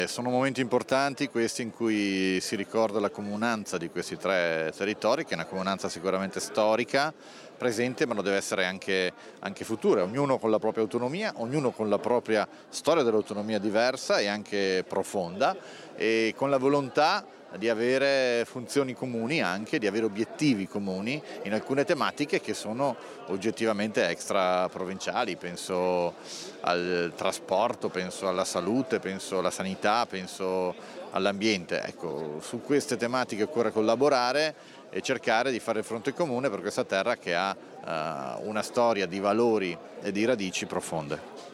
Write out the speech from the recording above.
Sono momenti importanti questi in cui si ricorda la comunanza di questi tre territori, che è una comunanza sicuramente storica, presente, ma lo deve essere anche futura, ognuno con la propria autonomia, ognuno con la propria storia dell'autonomia diversa e anche profonda, e con la volontà di avere funzioni comuni, anche di avere obiettivi comuni in alcune tematiche che sono oggettivamente extra provinciali. Penso al trasporto, penso alla salute, penso alla sanità, penso all'ambiente. Ecco, su queste tematiche occorre collaborare e cercare di fare fronte comune per questa terra che ha una storia di valori e di radici profonde.